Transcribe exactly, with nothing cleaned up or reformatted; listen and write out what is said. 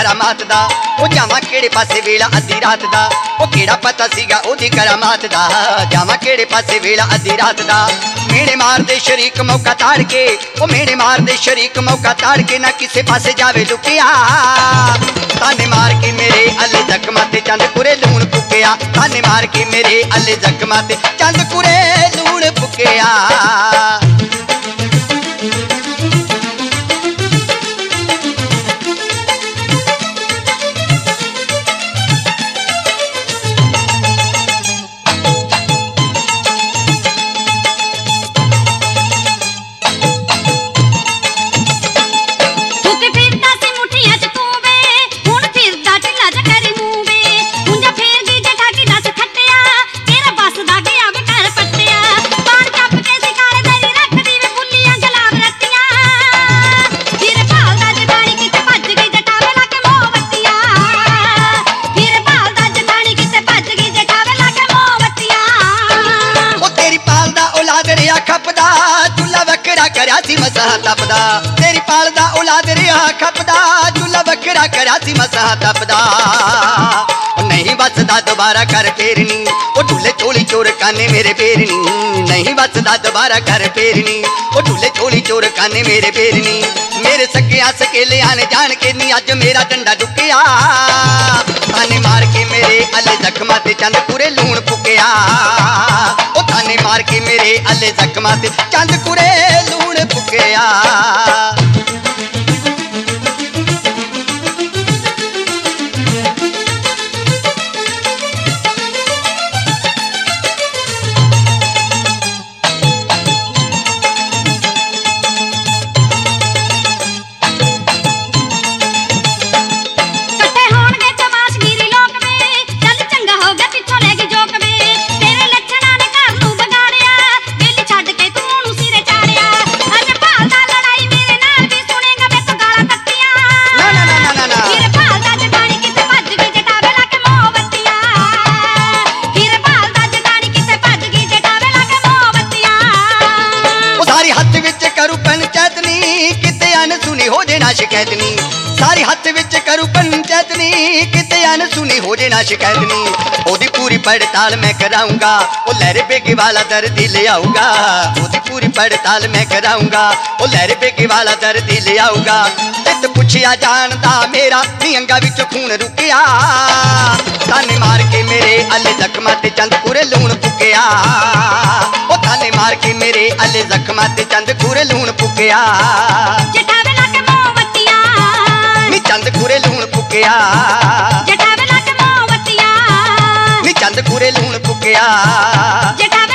करामात दा ओ जावां केड़े पासे वेला अद्धी रात दा ओ केड़ा पता सीगा ओदी करामात दा जावां केड़े पासे वेला अद्धी रात दा मेणे मार दे शरीक मौका ताड़ के ओ मेणे मार दे शरीक मौका ताड़ के ना किसे पासे जावे लुकिया ताने मार के मेरे अले जख्मां ते चंद कुरे लूण फुकिया ताने मार के मेरे अले जख्मां ते चंद कुरे लूण फुकिया मसां तपदा तेरी पाल दा औलाद रिया खपदा चूल्हा वखरा करा सी मसां तपदा नहीं बसदा दोबारा कर फेरनी ओ ढुले चोली चोर काने मेरे फेरनी नहीं बसदा दोबारा कर फेरनी ओ ढुले चोली चोर काने मेरे फेरनी मेरे सकिया सकेले आने जान के नी अज मेरा डंडा डुकिया ताने मार के मेरे अले जख्मां ते चंद कुरे लूण फुकिया ओ ताने मार के मेरे अले जख्मां ते चंद कुरे लूण फुकिया शिकायत नी सारी हथ विच करू पंचायत नी किते अन सुनी हो जे ना शिकायत नी ओदी पूरी पड़ताल मैं कराऊंगा ओ लहरे बेगे वाला दर्द ले आऊंगा ओदी पूरी पड़ताल मैं कराऊंगा ओ लहरे बेगे वाला दर्द ले आऊंगा तित पुछया जानदा मेरा नी अंगा विच खून रुकिया ताने मार के मेरे अले जख्मां ते चंद कुरे लूण फुकिया ओ ताने मार के मेरे अले जख्मां ते चंद कुरे लूण फुकिया चंद कुरे लूण फुकिया जटावे लग मोवतिया नी चंद कुरे लूण फुकिया जटावे